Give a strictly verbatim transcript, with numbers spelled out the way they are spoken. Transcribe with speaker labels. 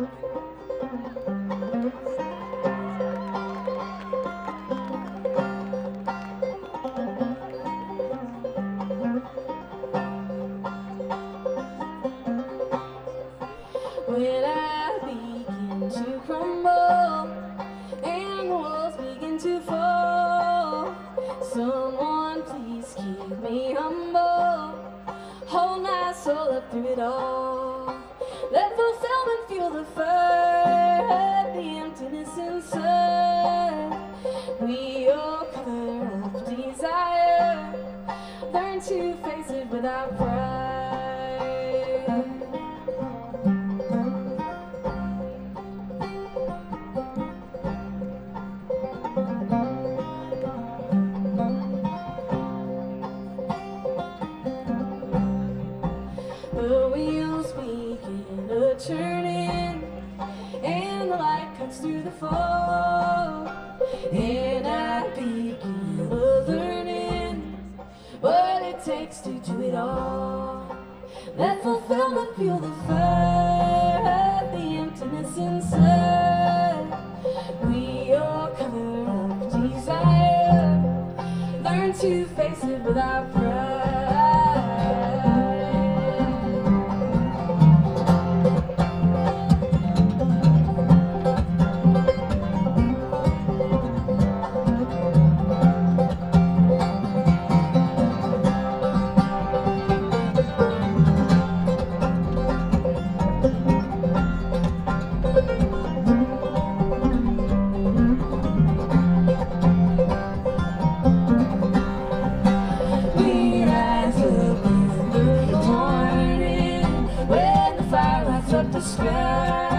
Speaker 1: When I begin to crumble and the walls begin to fall, someone please keep me humble, hold my soul up through it all. Let fulfillment fuel the fire, the emptiness inside. We all cover up desire, learn to face it without pride. The wheels begin to turn in, and the light cuts through the fog, and I begin learning what it takes to do it all. Let fulfillment fuel the fire, the emptiness inside. We all cover up desire, learn to face it without pride. Up the sky.